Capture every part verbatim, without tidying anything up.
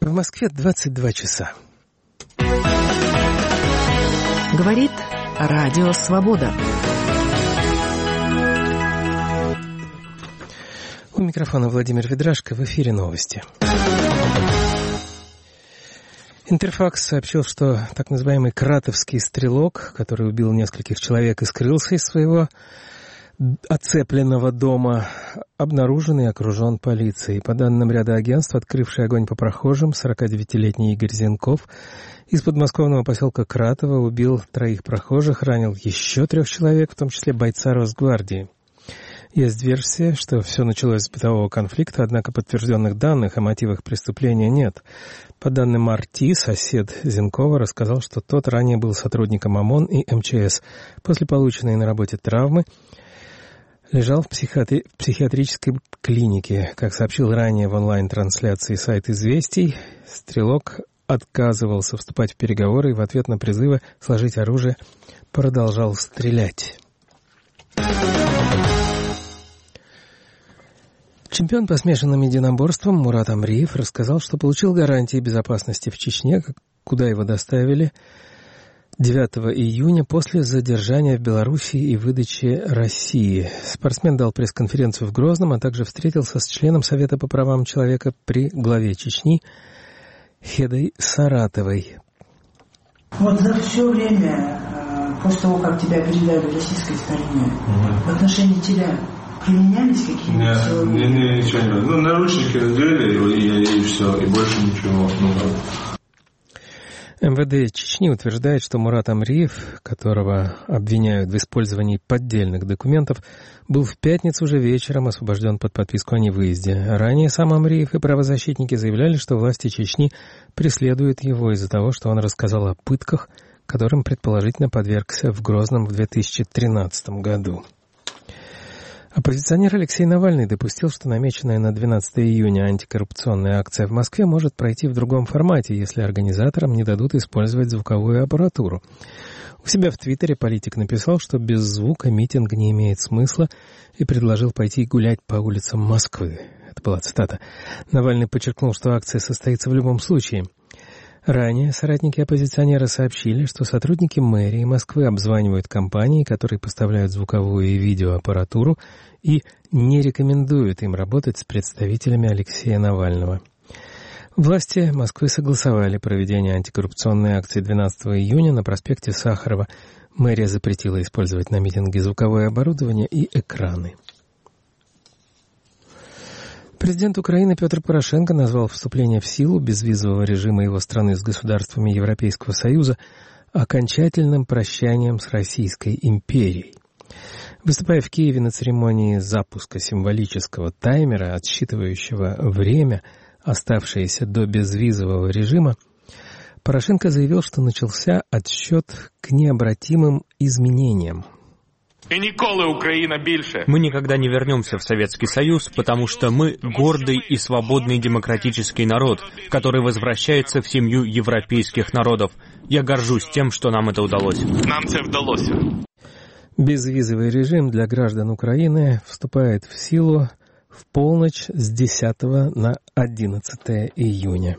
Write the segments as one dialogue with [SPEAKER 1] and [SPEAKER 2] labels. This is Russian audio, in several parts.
[SPEAKER 1] В Москве двадцать два часа.
[SPEAKER 2] Говорит Радио Свобода.
[SPEAKER 1] У микрофона Владимир Ведрашко, в эфире новости. Интерфакс сообщил, что так называемый кратовский стрелок, который убил нескольких человек и скрылся из своего оцепленного дома, обнаружен и окружен полицией. По данным ряда агентств, открывший огонь по прохожим, сорокадевятилетний Игорь Зенков из подмосковного поселка Кратово убил троих прохожих, ранил еще трех человек, в том числе бойца Росгвардии. Есть версия, что все началось с бытового конфликта, однако подтвержденных данных о мотивах преступления нет. По данным Арти, сосед Зенкова рассказал, что тот ранее был сотрудником ОМОН и эм че эс. После полученной на работе травмы лежал в психиатри... в психиатрической клинике. Как сообщил ранее в онлайн-трансляции сайт «Известий», стрелок отказывался вступать в переговоры и в ответ на призывы сложить оружие продолжал стрелять. Чемпион по смешанным единоборствам Мурат Амриев рассказал, что получил гарантии безопасности в Чечне, куда его доставили девятого июня после задержания в Белоруссии и выдачи России. Спортсмен дал пресс-конференцию в Грозном, а также встретился с членом Совета по правам человека при главе Чечни Хедой Саратовой.
[SPEAKER 3] Вот за все время, после того, как тебя передали российской стороне, угу. в отношении тебя применялись какие-то...
[SPEAKER 4] Не, не, ничего не. Ну, наручники надели, и, и, и все, и больше ничего. Ну,
[SPEAKER 1] эм вэ дэ Чечни утверждает, что Мурат Амриев, которого обвиняют в использовании поддельных документов, был в пятницу уже вечером освобожден под подписку о невыезде. Ранее сам Амриев и правозащитники заявляли, что власти Чечни преследуют его из-за того, что он рассказал о пытках, которым предположительно подвергся в Грозном в две тысячи тринадцатом году. Оппозиционер Алексей Навальный допустил, что намеченная на двенадцатого июня антикоррупционная акция в Москве может пройти в другом формате, если организаторам не дадут использовать звуковую аппаратуру. У себя в Твиттере политик написал, что без звука митинг не имеет смысла, и предложил пойти гулять по улицам Москвы. Это была цитата. Навальный подчеркнул, что акция состоится в любом случае. Ранее соратники оппозиционера сообщили, что сотрудники мэрии Москвы обзванивают компании, которые поставляют звуковую и видеоаппаратуру, и не рекомендуют им работать с представителями Алексея Навального. Власти Москвы согласовали проведение антикоррупционной акции двенадцатого июня на проспекте Сахарова. Мэрия запретила использовать на митинге звуковое оборудование и экраны. Президент Украины Петр Порошенко назвал вступление в силу безвизового режима его страны с государствами Европейского Союза окончательным прощанием с Российской империей. Выступая в Киеве на церемонии запуска символического таймера, отсчитывающего время, оставшееся до безвизового режима, Порошенко заявил, что начался отсчет к необратимым изменениям.
[SPEAKER 5] Мы
[SPEAKER 6] никогда не вернемся в Советский Союз, потому что мы гордый и свободный демократический народ, который возвращается в семью европейских народов. Я горжусь тем, что нам это удалось.
[SPEAKER 5] Нам это удалось.
[SPEAKER 1] Безвизовый режим для граждан Украины вступает в силу в полночь с десятого на одиннадцатое июня.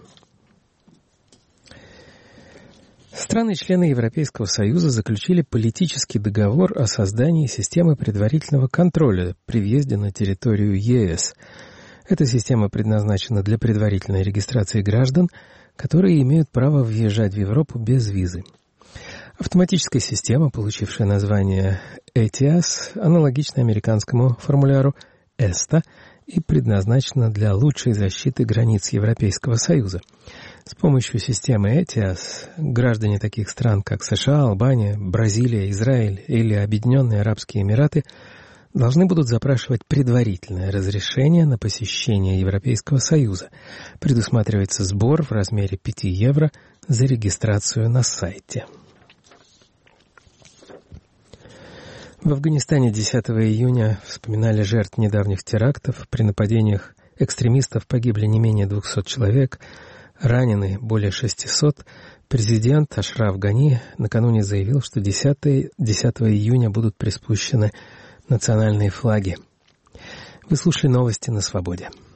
[SPEAKER 1] Страны-члены Европейского Союза заключили политический договор о создании системы предварительного контроля при въезде на территорию е эс. Эта система предназначена для предварительной регистрации граждан, которые имеют право въезжать в Европу без визы. Автоматическая система, получившая название ЭТИАС, аналогична американскому формуляру эста и предназначена для лучшей защиты границ Европейского Союза. С помощью системы ЭТИАС граждане таких стран, как США, Албания, Бразилия, Израиль или Объединенные Арабские Эмираты должны будут запрашивать предварительное разрешение на посещение Европейского Союза. Предусматривается сбор в размере пяти евро за регистрацию на сайте. В Афганистане десятого июня вспоминали жертв недавних терактов. При нападениях экстремистов погибли не менее двухсот человек, ранены более шестисот. Президент Ашраф Гани накануне заявил, что десятого июня будут приспущены национальные флаги. Вы слушали новости на Свободе.